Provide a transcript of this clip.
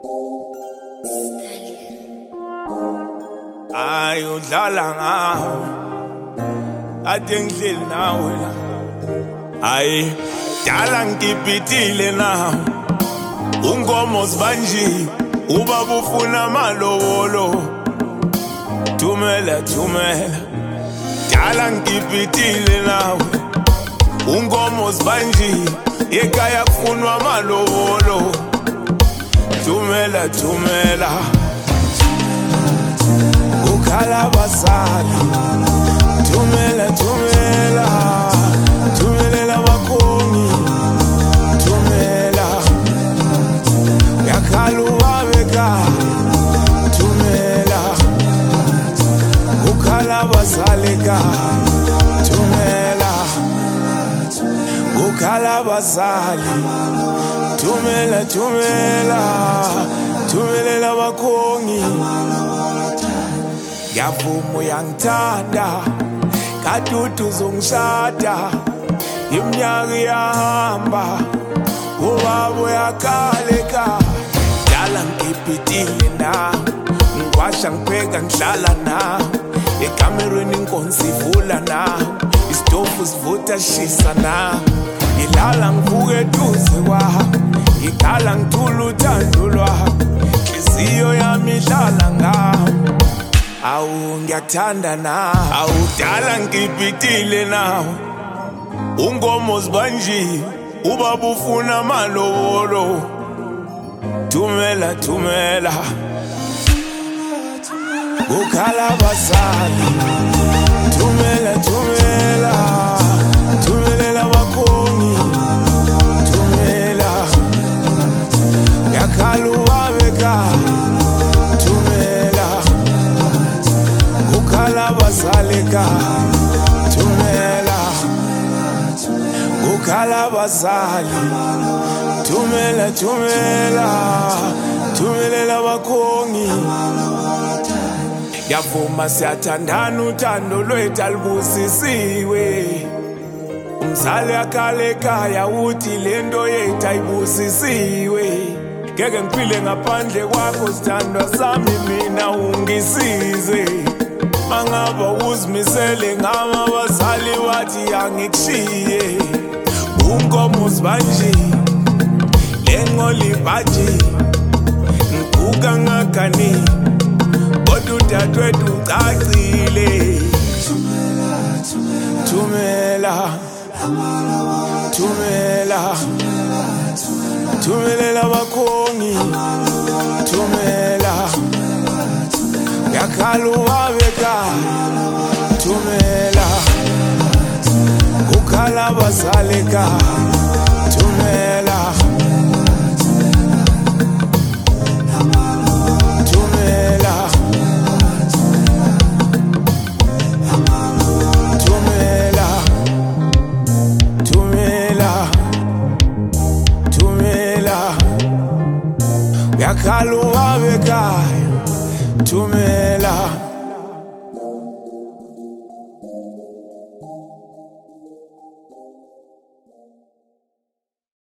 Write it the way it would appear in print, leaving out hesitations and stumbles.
Ay udlala ngawo ade ngihleli nawe la ay dala ngibhidile nawe ungomo sibanje ubaba ufuna malowolo thumela dala ngibhidile nawe ungomo sibanje ekhaya kufunwa malowolo thumela ukhala basali thumelela bakhongi thumela yakhala ubabeka thumela ukhala basali ka thumela ukhala basali thumelela bakhongi yavuma uyangithanda kadudu uzongishada iminyaka iyahamba ubaba uyakhaleka dala ngibhidile nawe ngiwasha ngipheka ngihlala nawe ekamerweni inkonzo ivula nawe isitofu sivuta shisa nawe ngilala ngivuke eduze kwakho ngikhala ngithula uthando lwakho inhliziyo yami idlala ngawe awu ngiyakuthanda nawe awudala ngibhidile nawe ungomo sibanje ubaba ufuna malowolo thumela ukhala basali thumelela bakhongi thumela yakhala ubabeka Salika thumela ukhala basali thumelela bakhongi yavuma siyathandana uthando lwethu alibusisiwe umzali yakhala ekhaya uthi lento yethu ayibusisiwe ngeke ngiphile ngaphandle kwakho sithandwa sami mina ungisize angaba uzimisele ngama bazali wathi angikushiye ungomo sibanje lengoli baji ngibuka ngakani kodwa udadewethu ucacile thumelela bakhongi thumela yakhala ubabeka thumela ukhala basaleka thumela yakhala ubabeka thumela